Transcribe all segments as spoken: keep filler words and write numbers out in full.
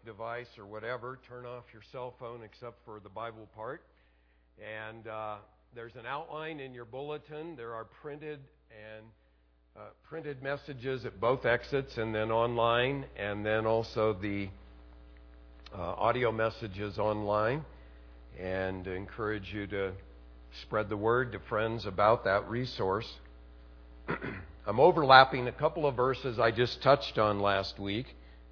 device or whatever, turn off your cell phone except for the Bible part. And uh, there's an outline in your bulletin. There are printed and uh, printed messages at both exits and then online, and then also the uh, audio messages online. And encourage you to spread the word to friends about that resource. I'm overlapping a couple of verses I just touched on last week.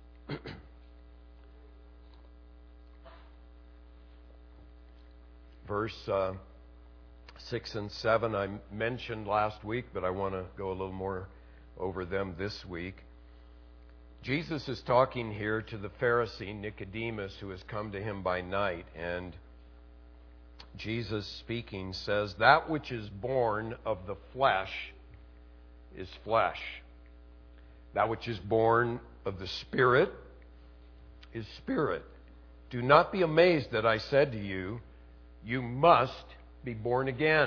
Verse uh, six and seven I mentioned last week, but I want to go a little more over them this week. Jesus is talking here to the Pharisee Nicodemus, who has come to him by night, and Jesus speaking says, "That which is born of the flesh is flesh. That which is born of the Spirit is spirit. Do not be amazed that I said to you, you must be born again.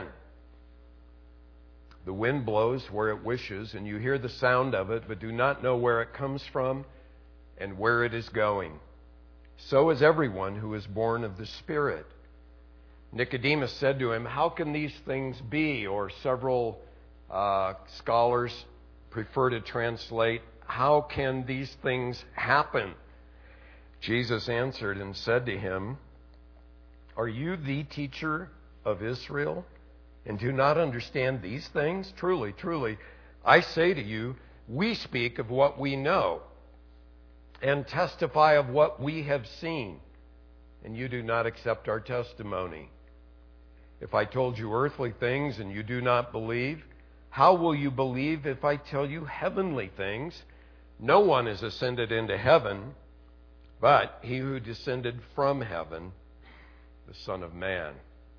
The wind blows where it wishes, and you hear the sound of it, but do not know where it comes from and where it is going. So is everyone who is born of the Spirit." Nicodemus said to him, "How can these things be?" Or several uh, scholars prefer to translate, "How can these things happen?" Jesus answered and said to him, "Are you the teacher of Israel and do not understand these things? Truly, truly, I say to you, we speak of what we know and testify of what we have seen, and you do not accept our testimony. If I told you earthly things and you do not believe, how will you believe if I tell you heavenly things? No one has ascended into heaven, but he who descended from heaven, the Son of Man."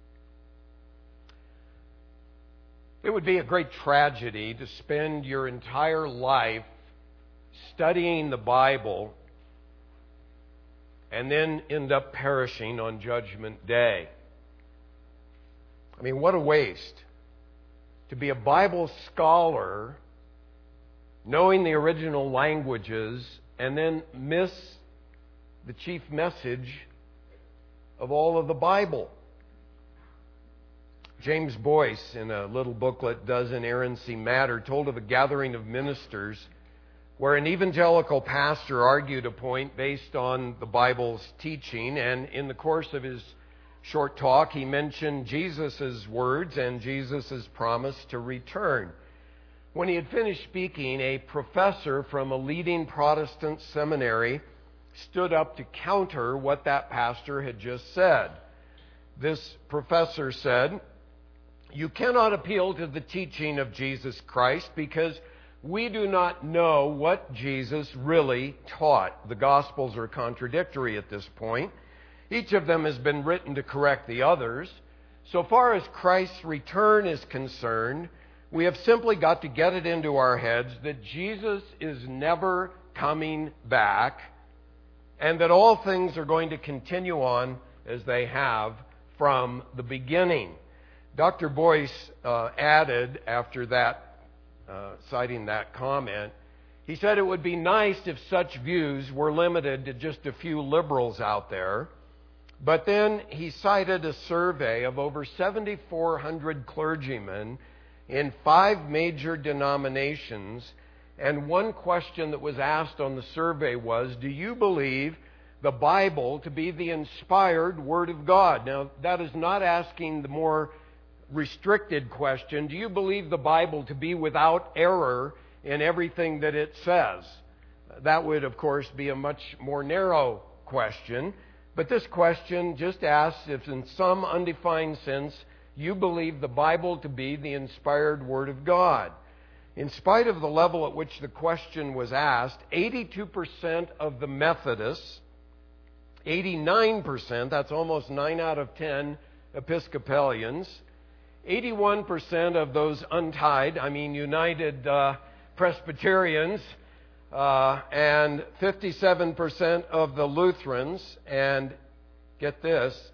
It would be a great tragedy to spend your entire life studying the Bible and then end up perishing on Judgment Day. I mean, what a waste. To be a Bible scholar, knowing the original languages, and then miss the chief message of all of the Bible. James Boyce, in a little booklet, Does Inerrancy Matter?, told of a gathering of ministers where an evangelical pastor argued a point based on the Bible's teaching, and in the course of his short talk, he mentioned Jesus' words and Jesus' promise to return. When he had finished speaking, a professor from a leading Protestant seminary stood up to counter what that pastor had just said. This professor said, "You cannot appeal to the teaching of Jesus Christ because we do not know what Jesus really taught. The Gospels are contradictory at this point. Each of them has been written to correct the others. So far as Christ's return is concerned, we have simply got to get it into our heads that Jesus is never coming back and that all things are going to continue on as they have from the beginning." Doctor Boyce uh, added, after that, uh, citing that comment, he said it would be nice if such views were limited to just a few liberals out there. But then he cited a survey of over seventy-four hundred clergymen in five major denominations, and one question that was asked on the survey was, "Do you believe the Bible to be the inspired Word of God?" Now, that is not asking the more restricted question, do you believe the Bible to be without error in everything that it says? That would, of course, be a much more narrow question. But this question just asks if in some undefined sense you believe the Bible to be the inspired Word of God. In spite of the level at which the question was asked, eighty-two percent of the Methodists, eighty-nine percent, that's almost nine out of ten Episcopalians, eighty-one percent of those untied, I mean United uh, Presbyterians, uh, and fifty-seven percent of the Lutherans, and get this,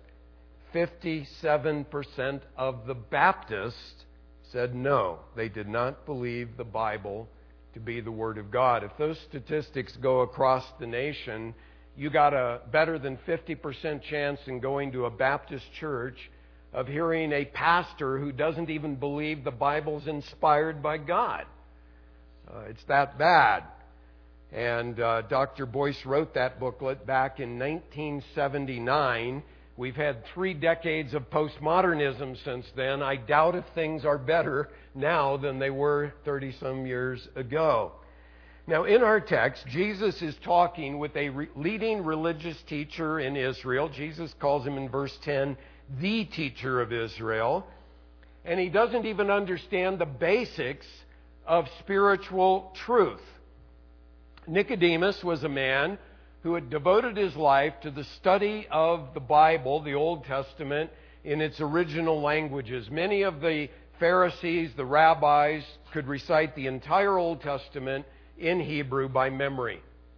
fifty-seven percent of the Baptists said no, they did not believe the Bible to be the Word of God. If those statistics go across the nation, you got a better than fifty percent chance in going to a Baptist church of hearing a pastor who doesn't even believe the Bible's inspired by God. Uh, it's that bad. And uh, Doctor Boyce wrote that booklet back in nineteen seventy-nine. We've had three decades of postmodernism since then. I doubt if things are better now than they were thirty-some years ago. Now, in our text, Jesus is talking with a re- leading religious teacher in Israel. Jesus calls him in verse ten, the teacher of Israel. And he doesn't even understand the basics of spiritual truth. Nicodemus was a man who had devoted his life to the study of the Bible, the Old Testament, in its original languages. Many of the Pharisees, the rabbis, could recite the entire Old Testament in Hebrew by memory.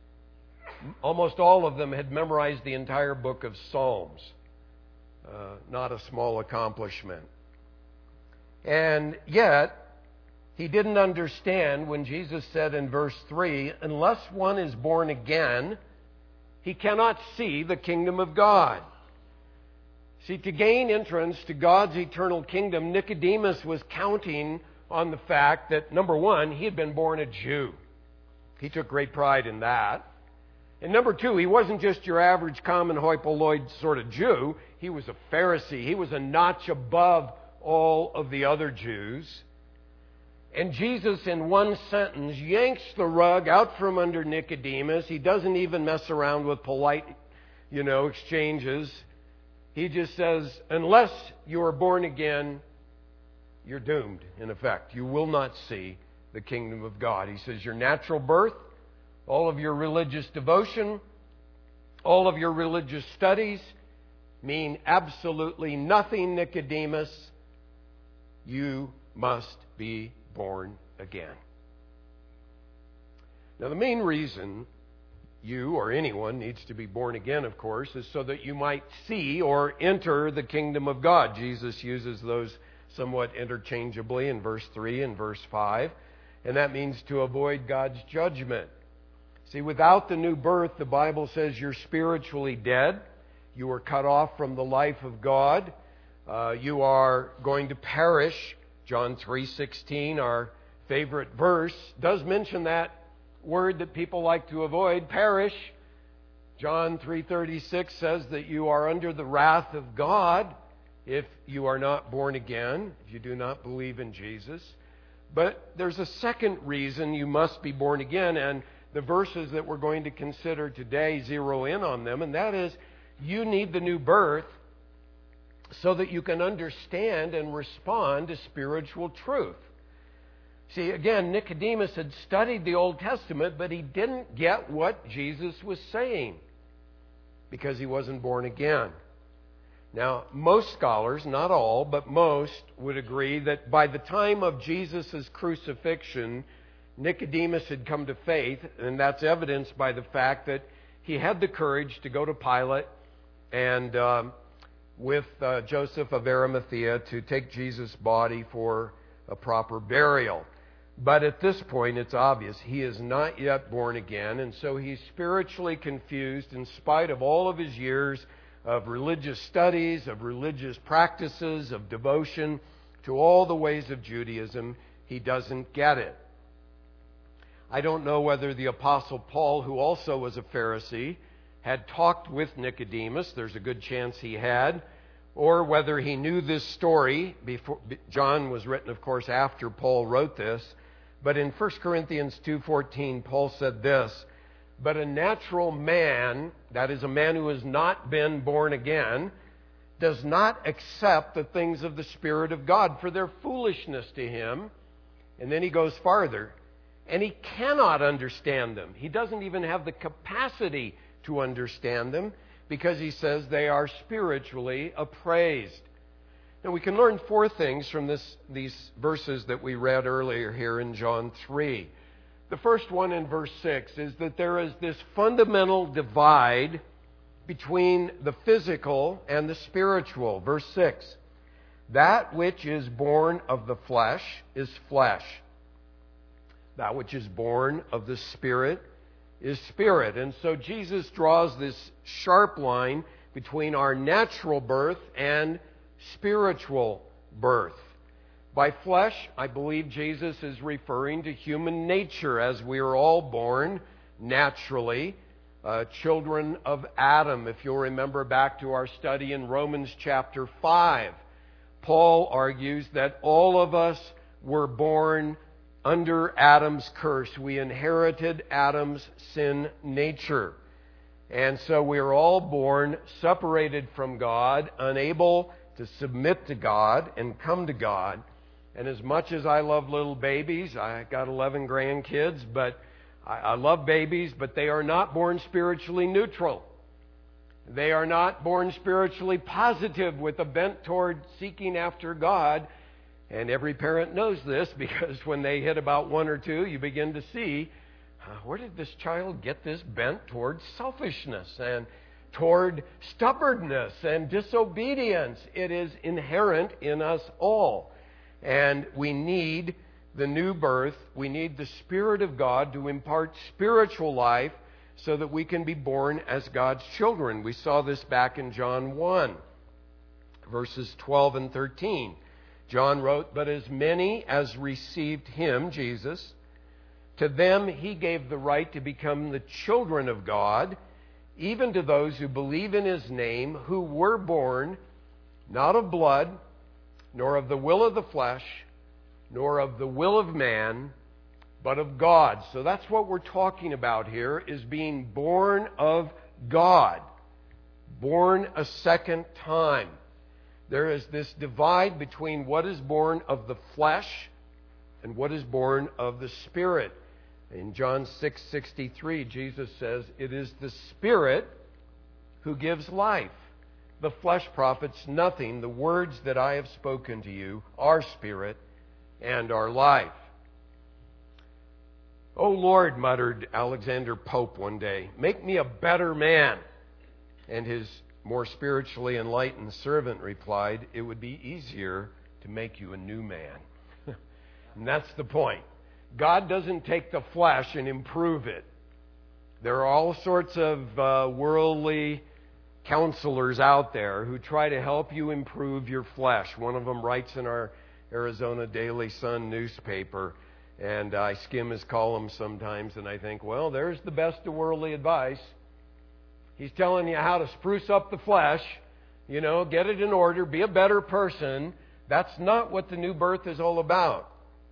Almost all of them had memorized the entire book of Psalms. Uh, not a small accomplishment. And yet, he didn't understand when Jesus said in verse three, unless one is born again, he cannot see the kingdom of God. See, to gain entrance to God's eternal kingdom, Nicodemus was counting on the fact that, number one, he had been born a Jew. He took great pride in that. And number two, he wasn't just your average common hoi polloi sort of Jew. He was a Pharisee. He was a notch above all of the other Jews. And Jesus, in one sentence, yanks the rug out from under Nicodemus. He doesn't even mess around with polite, you know, exchanges. He just says, unless you are born again, you're doomed, in effect. You will not see the kingdom of God. He says, your natural birth, all of your religious devotion, all of your religious studies mean absolutely nothing, Nicodemus. You must be born again. Now, the main reason you or anyone needs to be born again, of course, is so that you might see or enter the kingdom of God. Jesus uses those somewhat interchangeably in verse three and verse five, and that means to avoid God's judgment. See, without the new birth, the Bible says you're spiritually dead. You are cut off from the life of God. Uh, you are going to perish. John three sixteen, our favorite verse, does mention that word that people like to avoid, perish. John three thirty-six says that you are under the wrath of God if you are not born again, if you do not believe in Jesus. But there's a second reason you must be born again, and the verses that we're going to consider today zero in on them, and that is you need the new birth so that you can understand and respond to spiritual truth. See, again, Nicodemus had studied the Old Testament, but he didn't get what Jesus was saying because he wasn't born again. Now, most scholars, not all, but most, would agree that by the time of Jesus' crucifixion, Nicodemus had come to faith, and that's evidenced by the fact that he had the courage to go to Pilate and um, with uh, Joseph of Arimathea to take Jesus' body for a proper burial. But at this point, it's obvious he is not yet born again, and so he's spiritually confused in spite of all of his years of religious studies, of religious practices, of devotion to all the ways of Judaism. He doesn't get it. I don't know whether the Apostle Paul, who also was a Pharisee, had talked with Nicodemus. There's a good chance he had. Or whether he knew this story. Before, John was written, of course, after Paul wrote this. But in First Corinthians two fourteen, Paul said this, but a natural man, that is a man who has not been born again, does not accept the things of the Spirit of God, for they're foolishness to him. And then he goes farther. And he cannot understand them. He doesn't even have the capacity to understand them because he says they are spiritually appraised. Now we can learn four things from this, these verses that we read earlier here in John three. The first one in verse six is that there is this fundamental divide between the physical and the spiritual. Verse six, that which is born of the flesh is flesh. That which is born of the Spirit is spirit. And so Jesus draws this sharp line between our natural birth and spiritual birth. By flesh, I believe Jesus is referring to human nature, as we are all born naturally, uh, children of Adam. If you'll remember back to our study in Romans chapter five, Paul argues that all of us were born under Adam's curse. We inherited Adam's sin nature. And so we are all born separated from God, unable to submit to God and come to God. And as much as I love little babies, I got eleven grandkids, but I, I love babies, but they are not born spiritually neutral. They are not born spiritually positive with a bent toward seeking after God. And every parent knows this, because when they hit about one or two, you begin to see, uh, where did this child get this bent toward selfishness and toward stubbornness and disobedience? It is inherent in us all. And we need the new birth. We need the Spirit of God to impart spiritual life so that we can be born as God's children. We saw this back in John one, verses twelve and thirteen. John wrote, "But as many as received Him," Jesus, "to them He gave the right to become the children of God, even to those who believe in His name, who were born not of blood, nor of the will of the flesh, nor of the will of man, but of God." So that's what we're talking about here, is being born of God, born a second time. There is this divide between what is born of the flesh and what is born of the Spirit. In John six sixty-three, Jesus says, "It is the Spirit who gives life. The flesh profits nothing. The words that I have spoken to you are spirit and are life." "Oh Lord," muttered Alexander Pope one day, "make me a better man." And his more spiritually enlightened servant replied, "It would be easier to make you a new man." And that's the point. God doesn't take the flesh and improve it. There are all sorts of uh, worldly counselors out there who try to help you improve your flesh. One of them writes in our Arizona Daily Sun newspaper, and I skim his columns sometimes, and I think, well, there's the best of worldly advice. He's telling you how to spruce up the flesh, you know, get it in order, be a better person. That's not what the new birth is all about.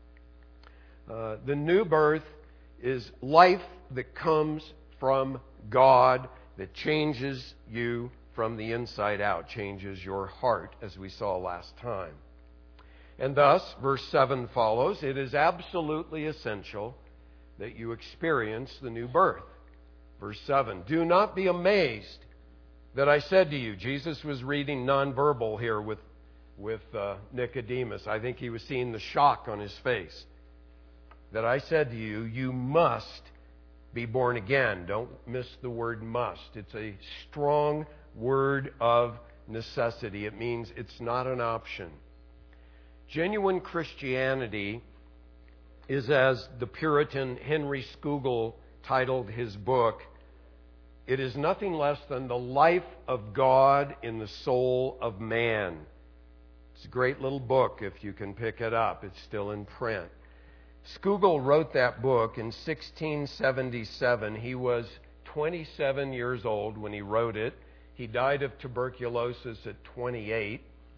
Uh, the new birth is life that comes from God, that changes you from the inside out, changes your heart, as we saw last time. And thus, verse seven follows, it is absolutely essential that you experience the new birth. Verse seven, "Do not be amazed that I said to you." Jesus was reading nonverbal here with, with uh, Nicodemus. I think he was seeing the shock on his face. "That I said to you, you must be born again." Don't miss the word must. It's a strong word of necessity. It means it's not an option. Genuine Christianity is, as the Puritan Henry Scougal titled his book, it is nothing less than the life of God in the soul of man. It's a great little book if you can pick it up. It's still in print. Scougal wrote that book in sixteen seventy-seven. He was twenty-seven years old when he wrote it. He died of tuberculosis at twenty-eight.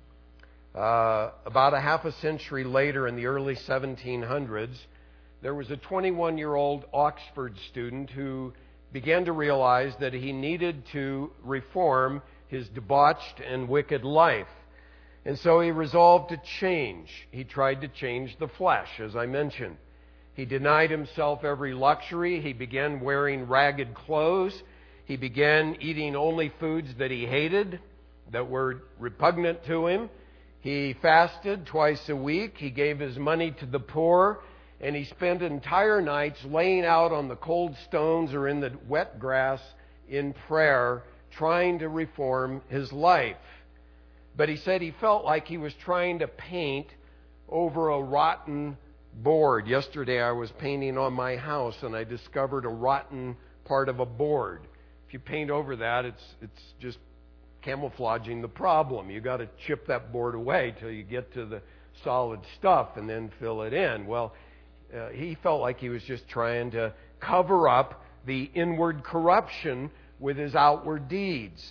Uh, about a half a century later, in the early seventeen hundreds, there was a twenty-one-year-old Oxford student who began to realize that he needed to reform his debauched and wicked life. And so he resolved to change. He tried to change the flesh, as I mentioned. He denied himself every luxury. He began wearing ragged clothes. He began eating only foods that he hated, that were repugnant to him. He fasted twice a week. He gave his money to the poor. And he spent entire nights laying out on the cold stones or in the wet grass in prayer, trying to reform his life. But he said he felt like he was trying to paint over a rotten board. Yesterday I was painting on my house and I discovered a rotten part of a board. If you paint over that, it's it's just camouflaging the problem. You got to chip that board away till you get to the solid stuff and then fill it in. Well, uh, he felt like he was just trying to cover up the inward corruption with his outward deeds.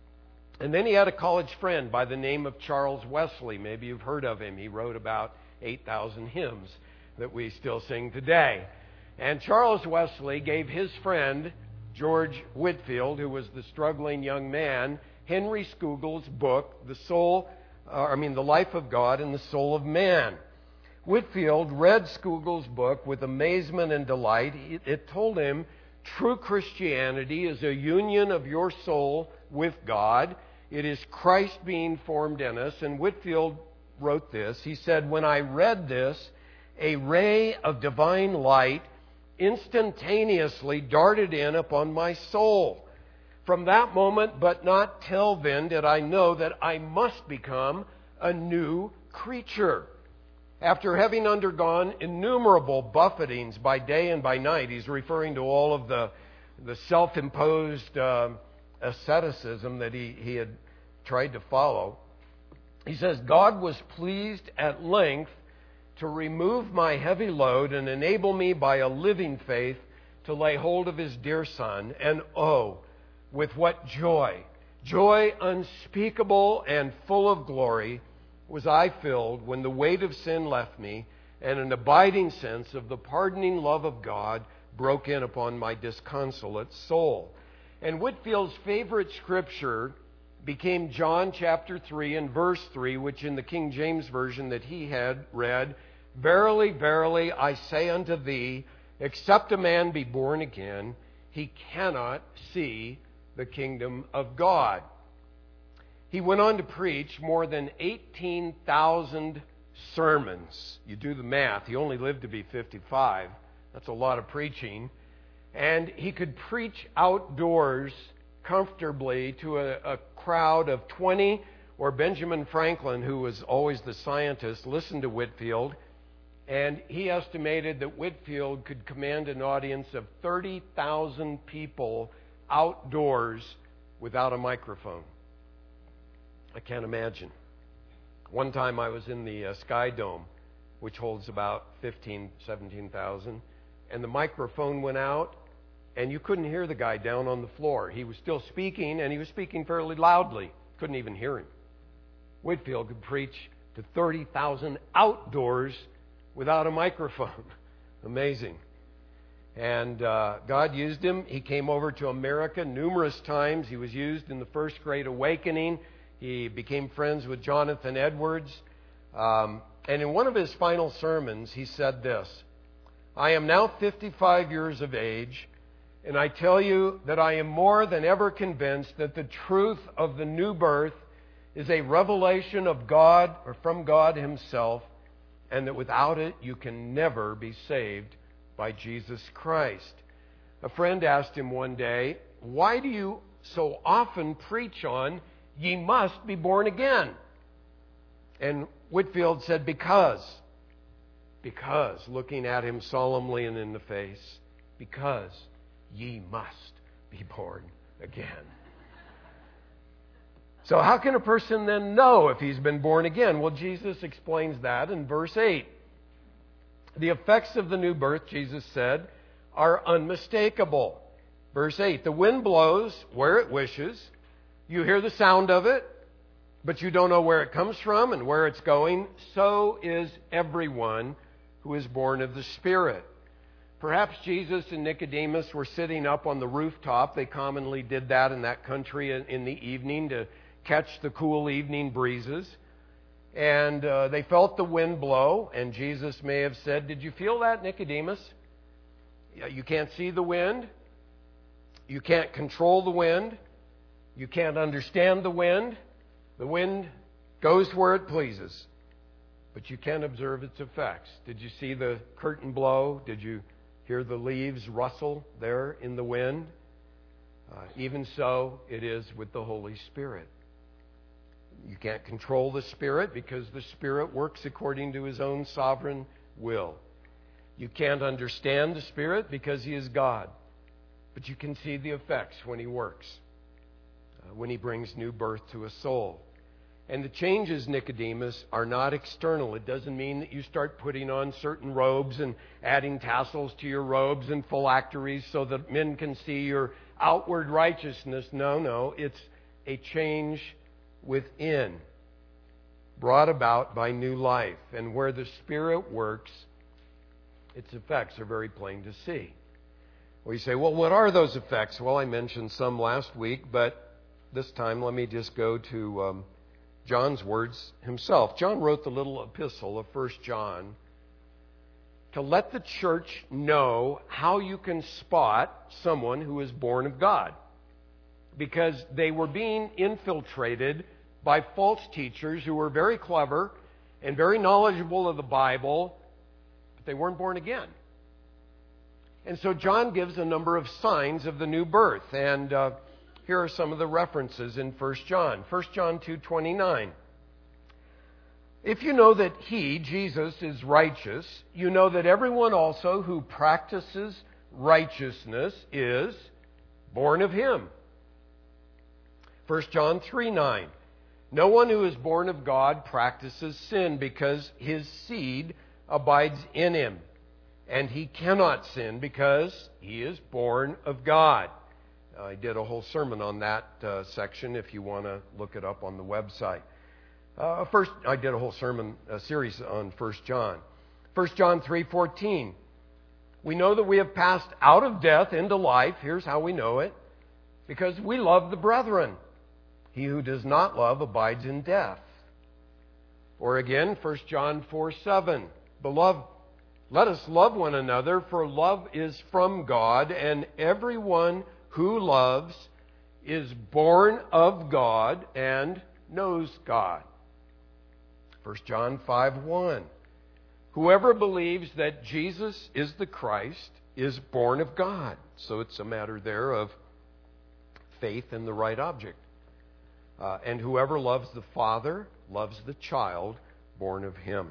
And then he had a college friend by the name of Charles Wesley. Maybe you've heard of him. He wrote about eight thousand hymns that we still sing today. And Charles Wesley gave his friend, George Whitefield, who was the struggling young man, Henry Scougal's book, The Soul, uh, I mean, The Life of God and the Soul of Man. Whitefield read Scougal's book with amazement and delight. It, it told him true Christianity is a union of your soul with God. It is Christ being formed in us. And Whitefield wrote this. He said, when I read this, a ray of divine light instantaneously darted in upon my soul. From that moment, but not till then, did I know that I must become a new creature. After having undergone innumerable buffetings by day and by night, he's referring to all of the, the self-imposed uh, asceticism that he, he had tried to follow. He says, God was pleased at length to remove my heavy load and enable me by a living faith to lay hold of His dear Son. And oh, with what joy, joy unspeakable and full of glory, was I filled when the weight of sin left me and an abiding sense of the pardoning love of God broke in upon my disconsolate soul. And Whitefield's favorite scripture became John chapter three and verse three, which in the King James Version that he had read, Verily, verily, I say unto thee, except a man be born again, he cannot see the kingdom of God. He went on to preach more than eighteen thousand sermons. You do the math. He only lived to be fifty-five. That's a lot of preaching. And he could preach outdoors comfortably to a, a crowd of twenty, or Benjamin Franklin, who was always the scientist, listened to Whitefield. And he estimated that Whitefield could command an audience of thirty thousand people outdoors without a microphone. I can't imagine. One time I was in the uh, Sky Dome, which holds about fifteen, seventeen thousand, and the microphone went out, and you couldn't hear the guy down on the floor. He was still speaking, and he was speaking fairly loudly. Couldn't even hear him. Whitefield could preach to thirty thousand outdoors without a microphone. Amazing. And uh, God used him. He came over to America numerous times. He was used in the First Great Awakening. He became friends with Jonathan Edwards. Um, and in one of his final sermons, he said this, I am now fifty-five years of age, and I tell you that I am more than ever convinced that the truth of the new birth is a revelation of God or from God Himself, and that without it you can never be saved by Jesus Christ. A friend asked him one day, why do you so often preach on ye must be born again? And Whitefield said, because, because, looking at him solemnly and in the face, because ye must be born again. So how can a person then know if he's been born again? Well, Jesus explains that in verse eight. The effects of the new birth, Jesus said, are unmistakable. Verse eight, the wind blows where it wishes. You hear the sound of it, but you don't know where it comes from and where it's going. So is everyone who is born of the Spirit. Perhaps Jesus and Nicodemus were sitting up on the rooftop. They commonly did that in that country in the evening to catch the cool evening breezes. And uh, they felt the wind blow, and Jesus may have said, did you feel that, Nicodemus? You can't see the wind. You can't control the wind. You can't understand the wind. The wind goes where it pleases, but you can observe its effects. Did you see the curtain blow? Did you hear the leaves rustle there in the wind? Uh, even so, it is with the Holy Spirit. You can't control the Spirit because the Spirit works according to His own sovereign will. You can't understand the Spirit because He is God. But you can see the effects when He works, uh, when He brings new birth to a soul. And the changes, Nicodemus, are not external. It doesn't mean that you start putting on certain robes and adding tassels to your robes and phylacteries so that men can see your outward righteousness. No, no. It's a change within, brought about by new life. And where the Spirit works, its effects are very plain to see. Well, you say, well, what are those effects? Well, I mentioned some last week, but this time let me just go to Um, John's words himself. John wrote the little epistle of First John to let the church know how you can spot someone who is born of God, because they were being infiltrated by false teachers who were very clever and very knowledgeable of the Bible, but they weren't born again. And so John gives a number of signs of the new birth, and uh, here are some of the references in First John. First John two twenty-nine. If you know that He, Jesus, is righteous, you know that everyone also who practices righteousness is born of Him. First John three nine. No one who is born of God practices sin, because his seed abides in him, and he cannot sin because he is born of God. I did a whole sermon on that uh, section if you want to look it up on the website. Uh, first, I did a whole sermon a series on First John. First John three fourteen. We know that we have passed out of death into life. Here's how we know it. Because we love the brethren. He who does not love abides in death. Or again, First John four seven. Beloved, let us love one another, for love is from God, and everyone who loves is born of God and knows God. First John five one. Whoever believes that Jesus is the Christ is born of God. So it's a matter there of faith in the right object. Uh, and whoever loves the Father loves the child born of Him.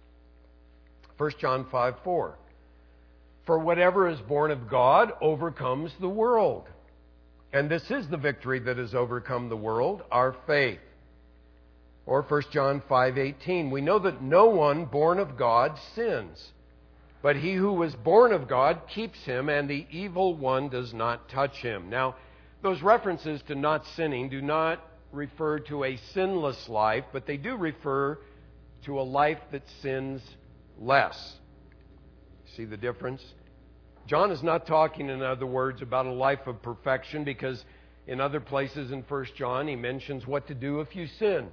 First John five four. For whatever is born of God overcomes the world. And this is the victory that has overcome the world, our faith. Or First John five eighteen. We know that no one born of God sins, but he who was born of God keeps him, and the evil one does not touch him. Now, those references to not sinning do not refer to a sinless life, but they do refer to a life that sins less. See the difference? John is not talking, in other words, about a life of perfection, because in other places in First John he mentions what to do if you sin.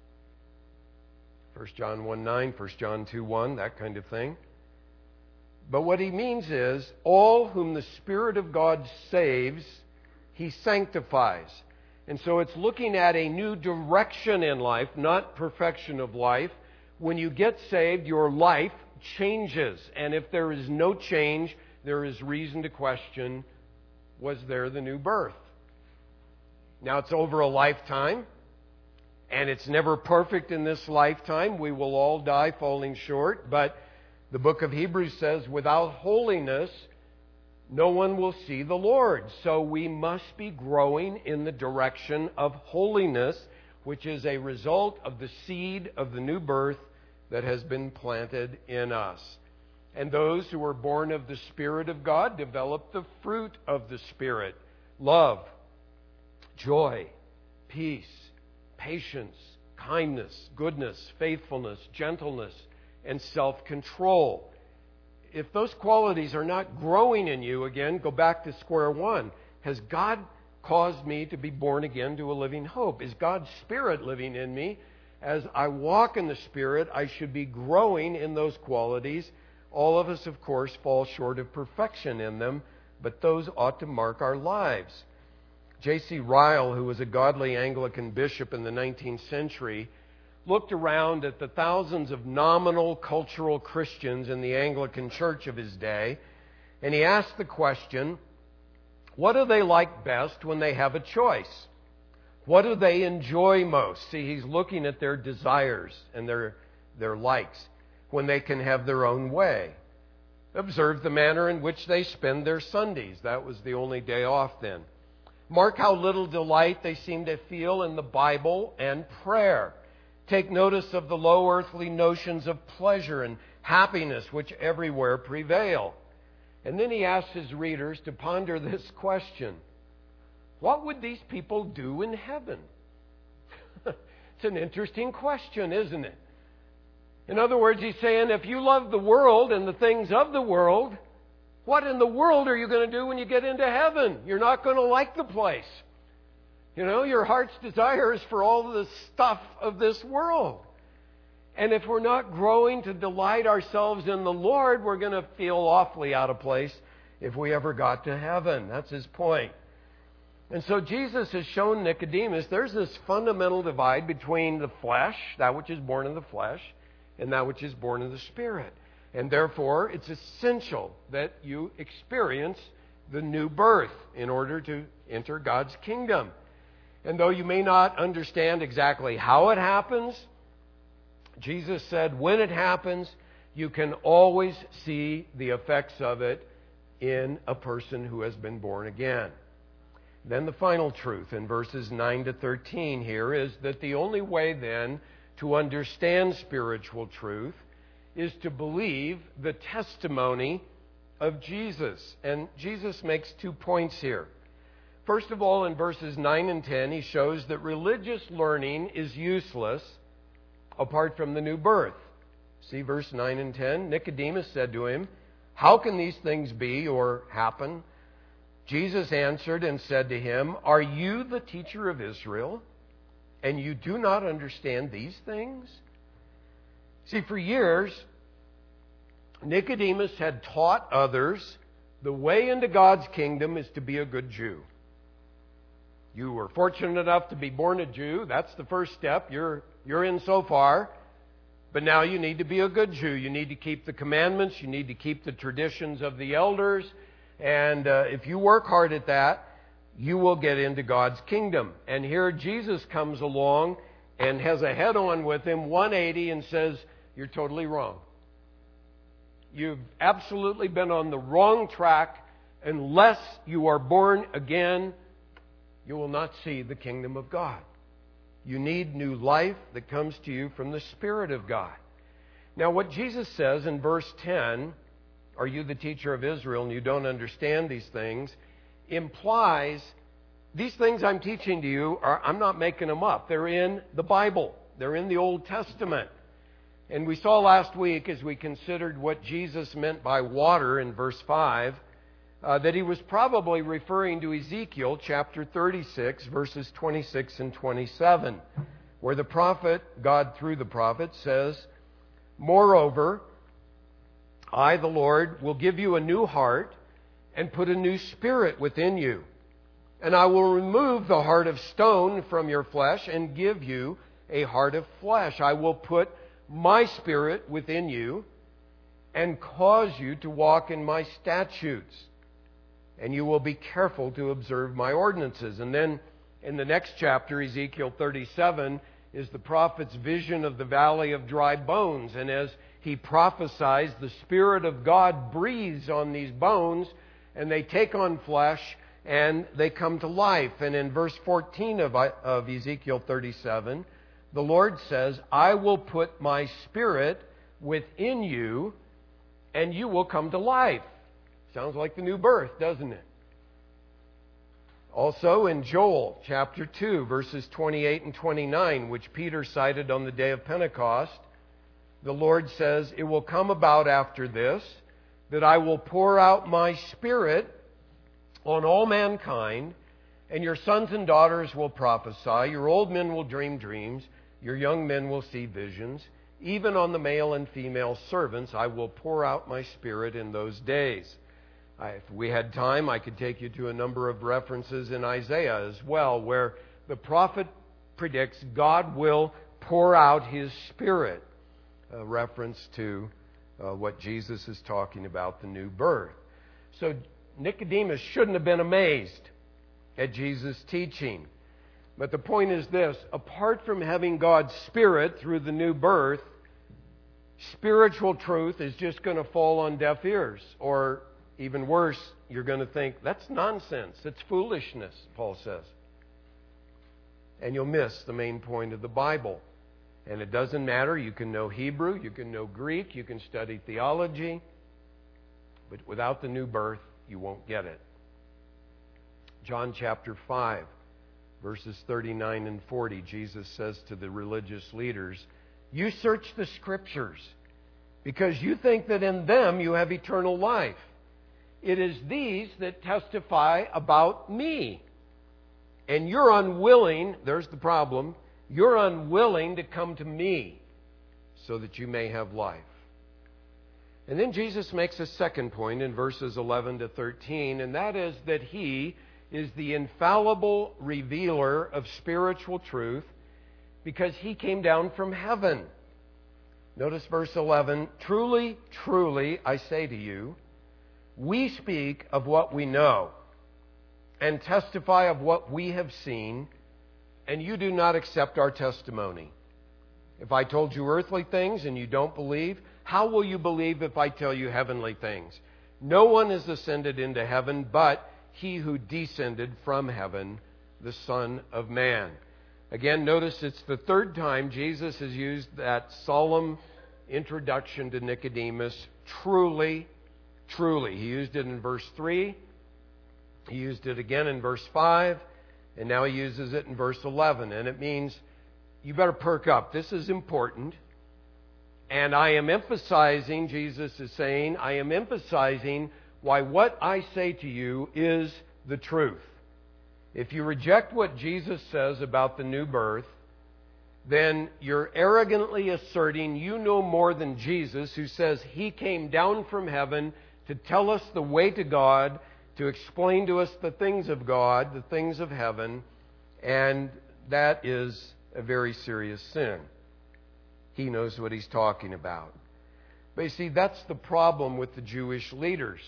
First John one nine, First John two one, that kind of thing. But what he means is, all whom the Spirit of God saves, He sanctifies. And so it's looking at a new direction in life, not perfection of life. When you get saved, your life changes. And if there is no change, there is reason to question, was there the new birth? Now, it's over a lifetime, and it's never perfect in this lifetime. We will all die falling short. But the book of Hebrews says, without holiness, no one will see the Lord. So we must be growing in the direction of holiness, which is a result of the seed of the new birth that has been planted in us. And those who are born of the Spirit of God develop the fruit of the Spirit: love, joy, peace, patience, kindness, goodness, faithfulness, gentleness, and self-control. If those qualities are not growing in you, again, go back to square one. Has God caused me to be born again to a living hope? Is God's Spirit living in me? As I walk in the Spirit, I should be growing in those qualities. All of us, of course, fall short of perfection in them, but those ought to mark our lives. J C Ryle, who was a godly Anglican bishop in the nineteenth century, looked around at the thousands of nominal cultural Christians in the Anglican Church of his day, and he asked the question, what do they like best when they have a choice? What do they enjoy most? See, he's looking at their desires and their, their likes when they can have their own way. Observe the manner in which they spend their Sundays. That was the only day off then. Mark how little delight they seem to feel in the Bible and prayer. Take notice of the low earthly notions of pleasure and happiness which everywhere prevail. And then he asks his readers to ponder this question. What would these people do in heaven? It's an interesting question, isn't it? In other words, he's saying, if you love the world and the things of the world, what in the world are you going to do when you get into heaven? You're not going to like the place. You know, your heart's desire is for all the stuff of this world. And if we're not growing to delight ourselves in the Lord, we're going to feel awfully out of place if we ever got to heaven. That's his point. And so Jesus has shown Nicodemus there's this fundamental divide between the flesh, that which is born of the flesh, and that which is born of the Spirit. And therefore, it's essential that you experience the new birth in order to enter God's kingdom. And though you may not understand exactly how it happens, Jesus said when it happens, you can always see the effects of it in a person who has been born again. Then the final truth in verses nine to thirteen here is that the only way then to understand spiritual truth is to believe the testimony of Jesus. And Jesus makes two points here. First of all, in verses nine and ten, he shows that religious learning is useless apart from the new birth. See verse nine and ten. Nicodemus said to him, "How can these things be or happen?" Jesus answered and said to him, "Are you the teacher of Israel, and you do not understand these things?" See, for years, Nicodemus had taught others the way into God's kingdom is to be a good Jew. You were fortunate enough to be born a Jew. That's the first step. You're, you're in so far. But now you need to be a good Jew. You need to keep the commandments. You need to keep the traditions of the elders. And uh, if you work hard at that, you will get into God's kingdom. And here Jesus comes along and has a head-on with him, one eighty, and says, you're totally wrong. You've absolutely been on the wrong track. Unless you are born again, you will not see the kingdom of God. You need new life that comes to you from the Spirit of God. Now, what Jesus says in verse ten, "Are you the teacher of Israel and you don't understand these things?" implies these things I'm teaching to you, are, I'm not making them up. They're in the Bible. They're in the Old Testament. And we saw last week, as we considered what Jesus meant by water in verse five, uh, that he was probably referring to Ezekiel chapter thirty-six, verses twenty-six and twenty-seven, where the prophet, God through the prophet, says, "Moreover, I, the Lord, will give you a new heart and put a new spirit within you. And I will remove the heart of stone from your flesh and give you a heart of flesh. I will put my spirit within you and cause you to walk in my statutes. And you will be careful to observe my ordinances." And then in the next chapter, Ezekiel thirty-seven, is the prophet's vision of the valley of dry bones. And as he prophesies, the Spirit of God breathes on these bones, and they take on flesh, and they come to life. And in verse fourteen of, of Ezekiel thirty-seven, the Lord says, "I will put my Spirit within you, and you will come to life." Sounds like the new birth, doesn't it? Also in Joel chapter two, verses twenty-eight and twenty-nine, which Peter cited on the day of Pentecost, the Lord says, "It will come about after this, that I will pour out my Spirit on all mankind, and your sons and daughters will prophesy, your old men will dream dreams, your young men will see visions. Even on the male and female servants I will pour out my Spirit in those days." I, if we had time, I could take you to a number of references in Isaiah as well, where the prophet predicts God will pour out His Spirit, a reference to uh, what Jesus is talking about, the new birth. So Nicodemus shouldn't have been amazed at Jesus' teaching. But the point is this: apart from having God's Spirit through the new birth, spiritual truth is just going to fall on deaf ears. Or even worse, you're going to think, that's nonsense. It's foolishness, Paul says. And you'll miss the main point of the Bible. And it doesn't matter. You can know Hebrew, you can know Greek, you can study theology. But without the new birth, you won't get it. John chapter five, verses thirty-nine and forty, Jesus says to the religious leaders, you search the Scriptures because you think that in them you have eternal life. It is these that testify about me. And you're unwilling, there's the problem, you're unwilling to come to me so that you may have life. And then Jesus makes a second point in verses eleven to thirteen, and that is that He is the infallible revealer of spiritual truth because He came down from heaven. Notice verse eleven, truly, truly, I say to you, we speak of what we know and testify of what we have seen, and you do not accept our testimony. If I told you earthly things and you don't believe, how will you believe if I tell you heavenly things? No one has ascended into heaven but He who descended from heaven, the Son of Man. Again, notice it's the third time Jesus has used that solemn introduction to Nicodemus, truly, truly. He used it in verse three. He used it again in verse five. And now He uses it in verse eleven. And it means you better perk up. This is important. And I am emphasizing, Jesus is saying, I am emphasizing why what I say to you is the truth. If you reject what Jesus says about the new birth, then you're arrogantly asserting you know more than Jesus, who says He came down from heaven to tell us the way to God, to explain to us the things of God, the things of heaven, and that is a very serious sin. He knows what He's talking about. But you see, that's the problem with the Jewish leaders.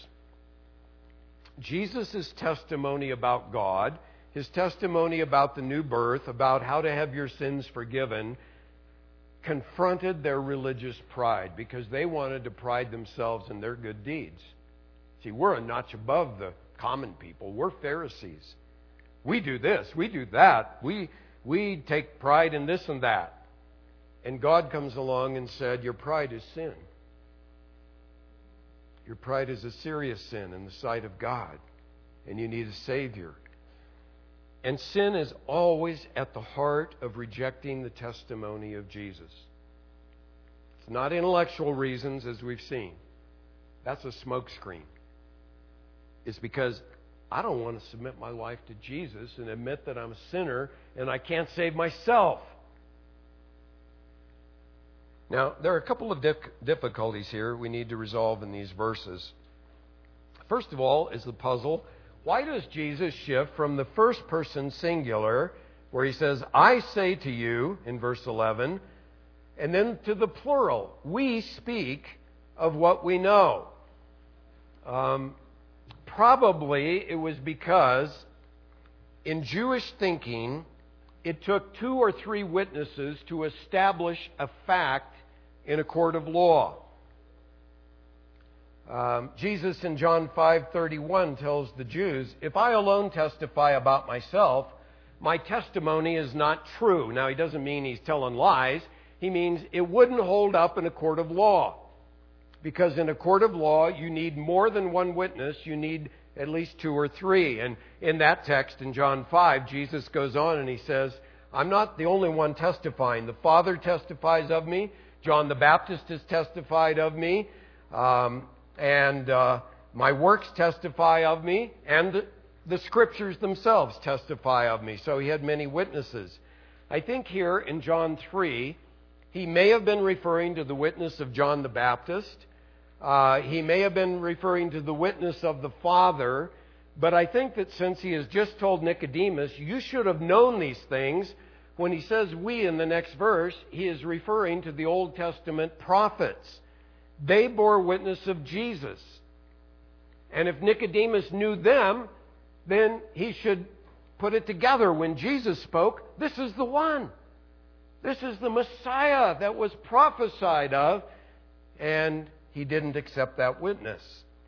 Jesus' testimony about God, His testimony about the new birth, about how to have your sins forgiven, confronted their religious pride because they wanted to pride themselves in their good deeds. See, we're a notch above the common people. We're Pharisees. We do this, we do that. We, we take pride in this and that. And God comes along and said, your pride is sin. Your pride is a serious sin in the sight of God. And you need a Savior. And sin is always at the heart of rejecting the testimony of Jesus. It's not intellectual reasons, as we've seen. That's a smokescreen. It's because I don't want to submit my life to Jesus and admit that I'm a sinner and I can't save myself. Now, there are a couple of difficulties here we need to resolve in these verses. First of all is the puzzle. Why does Jesus shift from the first person singular, where He says, I say to you, in verse eleven, and then to the plural, we speak of what we know? Um, probably it was because in Jewish thinking, it took two or three witnesses to establish a fact in a court of law. Um, Jesus in John five thirty-one tells the Jews, if I alone testify about myself, my testimony is not true. Now, He doesn't mean He's telling lies. He means it wouldn't hold up in a court of law. Because in a court of law, you need more than one witness. You need at least two or three. And in that text in John five, Jesus goes on and He says, I'm not the only one testifying. The Father testifies of me. John the Baptist has testified of me. Um, and uh, my works testify of me. And the, the Scriptures themselves testify of me. So He had many witnesses. I think here in John three, He may have been referring to the witness of John the Baptist. Uh, he may have been referring to the witness of the Father. But I think that since He has just told Nicodemus, you should have known these things, when He says we in the next verse, He is referring to the Old Testament prophets. They bore witness of Jesus. And if Nicodemus knew them, then he should put it together. When Jesus spoke, this is the one. This is the Messiah that was prophesied of and he didn't accept that witness.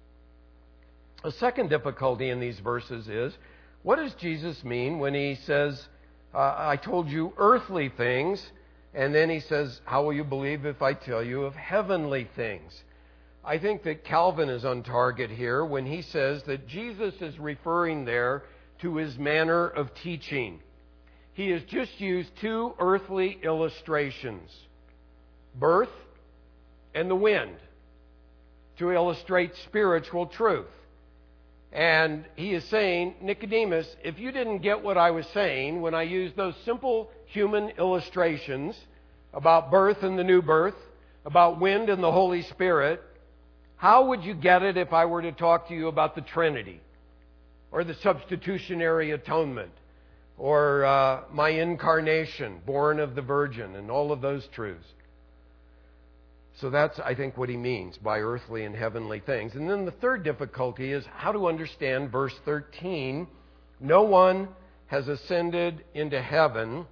A second difficulty in these verses is, what does Jesus mean when he says, uh, I told you earthly things, and then he says, how will you believe if I tell you of heavenly things? I think that Calvin is on target here when he says that Jesus is referring there to his manner of teaching. He has just used two earthly illustrations, birth and the wind, to illustrate spiritual truth. And he is saying, Nicodemus, if you didn't get what I was saying when I used those simple human illustrations about birth and the new birth, about wind and the Holy Spirit, how would you get it if I were to talk to you about the Trinity, or the substitutionary atonement, or uh, my incarnation, born of the Virgin, and all of those truths? So that's, I think, what he means by earthly and heavenly things. And then the third difficulty is how to understand verse thirteen. No one has ascended into heaven,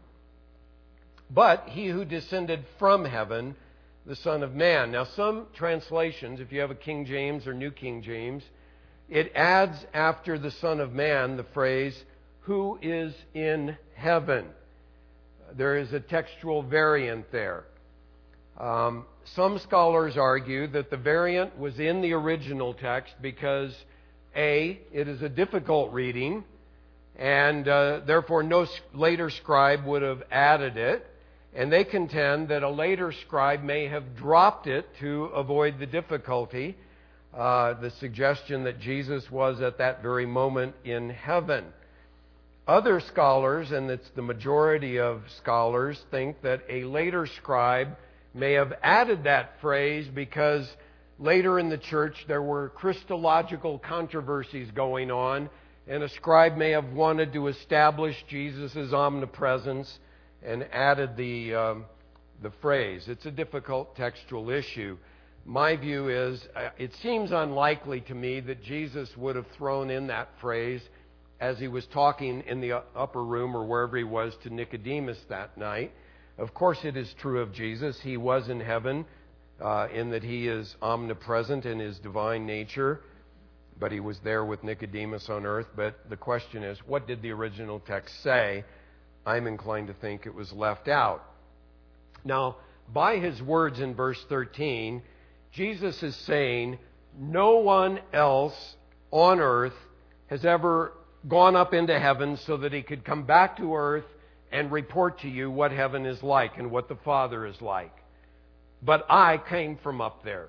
but he who descended from heaven, the Son of Man. Now, some translations, if you have a King James or New King James, it adds after the Son of Man the phrase, who is in heaven. There is a textual variant there. Um, some scholars argue that the variant was in the original text because, A, it is a difficult reading, and uh, therefore no later scribe would have added it. And they contend that a later scribe may have dropped it to avoid the difficulty, uh, the suggestion that Jesus was at that very moment in heaven. Other scholars, and it's the majority of scholars, think that a later scribe may have added that phrase because later in the church there were Christological controversies going on, and a scribe may have wanted to establish Jesus' omnipresence and added the um, the phrase. It's a difficult textual issue. My view is, uh, it seems unlikely to me that Jesus would have thrown in that phrase as he was talking in the upper room or wherever he was to Nicodemus that night. Of course it is true of Jesus. He was in heaven uh, in that he is omnipresent in his divine nature, but he was there with Nicodemus on earth. But the question is, what did the original text say? I'm inclined to think it was left out. Now, by his words in verse thirteen, Jesus is saying no one else on earth has ever gone up into heaven so that he could come back to earth and report to you what heaven is like and what the Father is like. But I came from up there.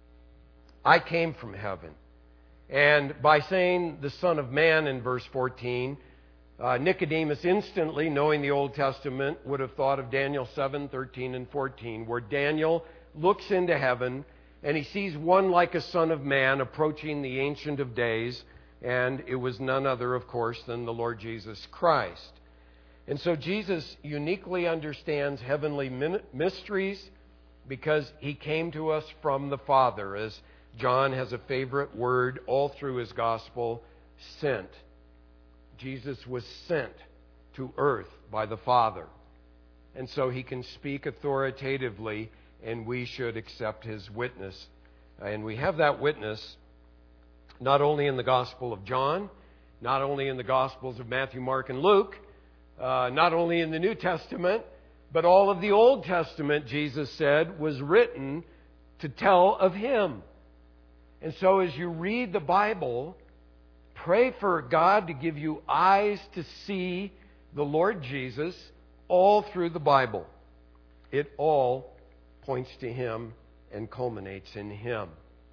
I came from heaven. And by saying the Son of Man in verse fourteen, uh, Nicodemus instantly, knowing the Old Testament, would have thought of Daniel seven, thirteen, and fourteen, where Daniel looks into heaven and he sees one like a Son of Man approaching the Ancient of Days, and it was none other, of course, than the Lord Jesus Christ. And so Jesus uniquely understands heavenly mysteries because he came to us from the Father, as John has a favorite word all through his gospel, sent. Jesus was sent to earth by the Father. And so he can speak authoritatively, and we should accept his witness. And we have that witness not only in the Gospel of John, not only in the Gospels of Matthew, Mark, and Luke, uh, not only in the New Testament, but all of the Old Testament, Jesus said, was written to tell of him. And so as you read the Bible, pray for God to give you eyes to see the Lord Jesus all through the Bible. It all points to him and culminates in him.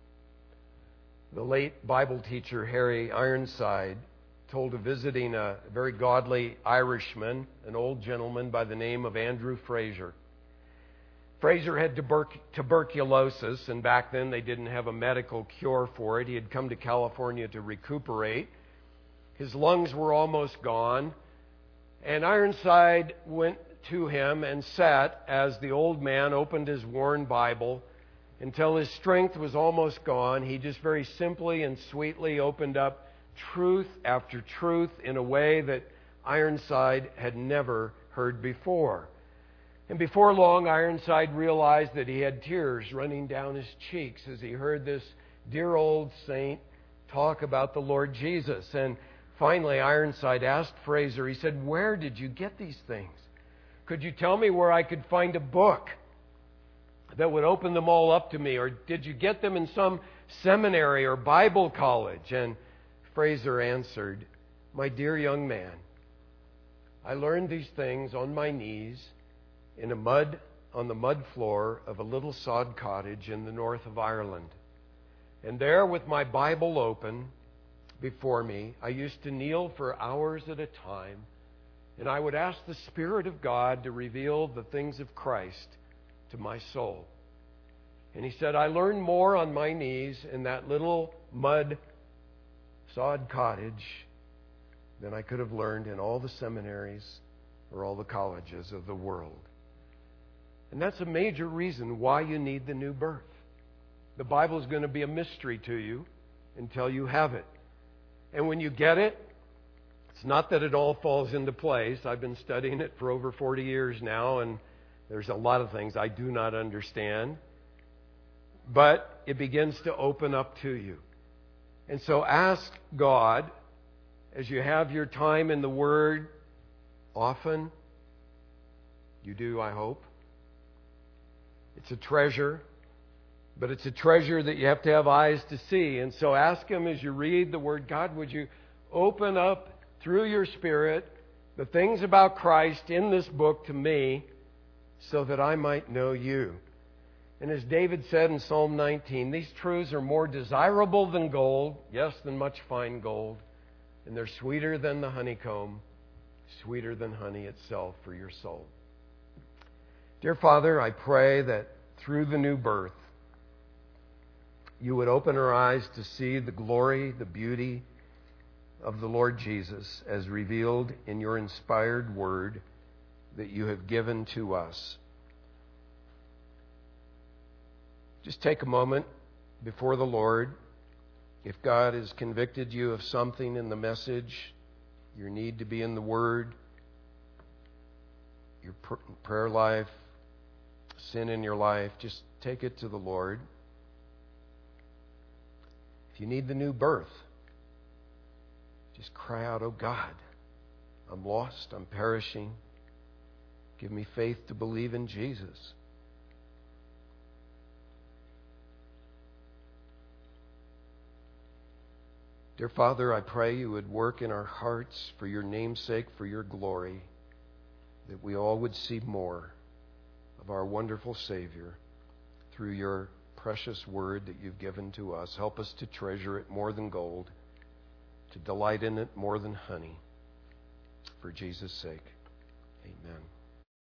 The late Bible teacher Harry Ironside told of visiting a very godly Irishman, an old gentleman by the name of Andrew Fraser. Fraser had tuber- tuberculosis, and back then they didn't have a medical cure for it. He had come to California to recuperate. His lungs were almost gone, and Ironside went to him and sat as the old man opened his worn Bible. Until his strength was almost gone, he just very simply and sweetly opened up truth after truth in a way that Ironside had never heard before. And before long, Ironside realized that he had tears running down his cheeks as he heard this dear old saint talk about the Lord Jesus. And finally, Ironside asked Fraser, he said, "Where did you get these things? Could you tell me where I could find a book that would open them all up to me? Or did you get them in some seminary or Bible college?" And Fraser answered, "My dear young man, I learned these things on my knees in a mud on the mud floor of a little sod cottage in the north of Ireland. And there, with my Bible open before me, I used to kneel for hours at a time, and I would ask the Spirit of God to reveal the things of Christ to my soul." And he said, "I learned more on my knees in that little mud sod cottage than I could have learned in all the seminaries or all the colleges of the world." And that's a major reason why you need the new birth. The Bible is going to be a mystery to you until you have it. And when you get it, it's not that it all falls into place. I've been studying it for over forty years now, and there's a lot of things I do not understand. But it begins to open up to you. And so ask God, as you have your time in the Word, often, you do, I hope. It's a treasure, but it's a treasure that you have to have eyes to see. And so ask Him as you read the Word, "God, would you open up through your Spirit the things about Christ in this book to me so that I might know you?" And as David said in Psalm nineteen, these truths are more desirable than gold, yes, than much fine gold, and they're sweeter than the honeycomb, sweeter than honey itself for your soul. Dear Father, I pray that through the new birth, you would open our eyes to see the glory, the beauty of the Lord Jesus as revealed in your inspired word that you have given to us. Just take a moment before the Lord. If God has convicted you of something in the message, your need to be in the Word, your prayer life, sin in your life, just take it to the Lord. If you need the new birth, just cry out, "Oh God, I'm lost, I'm perishing. Give me faith to believe in Jesus." Dear Father, I pray you would work in our hearts for your name's sake, for your glory, that we all would see more of our wonderful Savior through your precious word that you've given to us. Help us to treasure it more than gold, to delight in it more than honey. For Jesus' sake, amen.